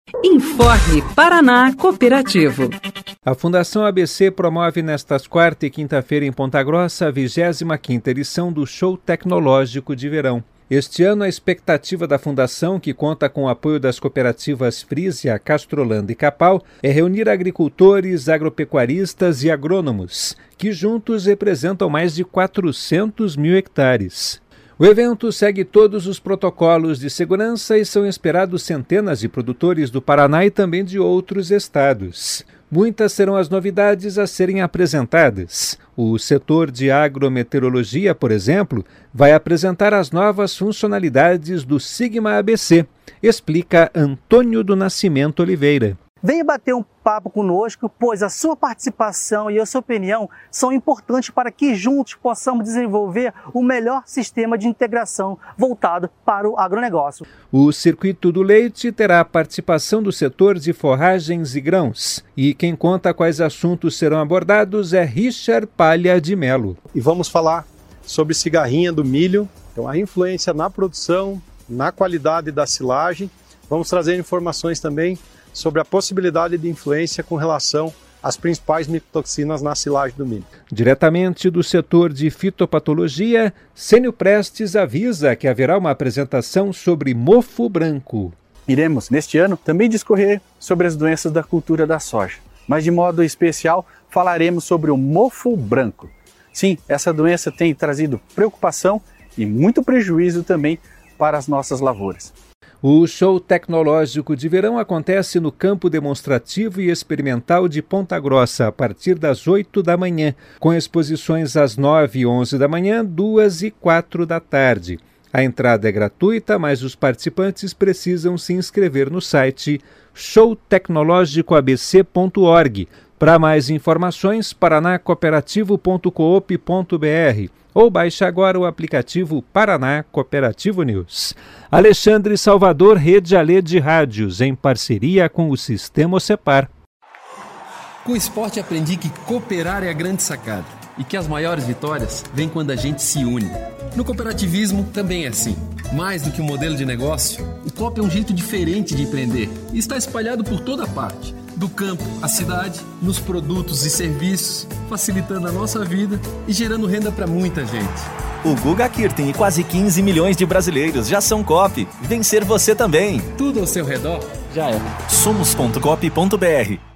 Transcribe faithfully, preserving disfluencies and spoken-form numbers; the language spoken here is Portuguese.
Informe Paraná Cooperativo. A Fundação A B C promove nestas quarta e quinta-feira em Ponta Grossa a vigésima quinta edição do Show Tecnológico de Verão. Este ano, a expectativa da Fundação, que conta com o apoio das cooperativas Frisia, Castrolanda e Capal, é reunir agricultores, agropecuaristas e agrônomos, que juntos representam mais de quatrocentos mil hectares. O evento segue todos os protocolos de segurança e são esperados centenas de produtores do Paraná e também de outros estados. Muitas serão as novidades a serem apresentadas. O setor de agrometeorologia, por exemplo, vai apresentar as novas funcionalidades do Sigma A B C, explica Antônio do Nascimento Oliveira. Venha bater um papo conosco, pois a sua participação e a sua opinião são importantes para que juntos possamos desenvolver o melhor sistema de integração voltado para o agronegócio. O Circuito do Leite terá a participação do setor de forragens e grãos. E quem conta quais assuntos serão abordados é Richard Palha de Melo. E vamos falar sobre cigarrinha do milho, então a influência na produção, na qualidade da silagem. Vamos trazer informações também sobre a possibilidade de influência com relação às principais micotoxinas na silagem do milho. Diretamente do setor de fitopatologia, Cênio Prestes avisa que haverá uma apresentação sobre mofo branco. Iremos, neste ano, também discorrer sobre as doenças da cultura da soja, mas de modo especial falaremos sobre o mofo branco. Sim, essa doença tem trazido preocupação e muito prejuízo também para as nossas lavouras. O Show Tecnológico de Verão acontece no Campo Demonstrativo e Experimental de Ponta Grossa, a partir das oito da manhã, com exposições às nove e onze da manhã, duas e quatro da tarde. A entrada é gratuita, mas os participantes precisam se inscrever no site show tecnológico a b c ponto org. Para mais informações, paraná cooperativo ponto coop ponto b r ou baixe agora o aplicativo Paraná Cooperativo News. Alexandre Salvador, Rede Alê de Rádios, em parceria com o Sistema Ocepar. Com o esporte aprendi que cooperar é a grande sacada e que as maiores vitórias vêm quando a gente se une. No cooperativismo também é assim. Mais do que um modelo de negócio, o coop é um jeito diferente de empreender e está espalhado por toda parte. Do campo à cidade, nos produtos e serviços, facilitando a nossa vida e gerando renda para muita gente. O Guga Kirten e quase quinze milhões de brasileiros já são coop. Vencer você também. Tudo ao seu redor já é. somos ponto coop ponto b r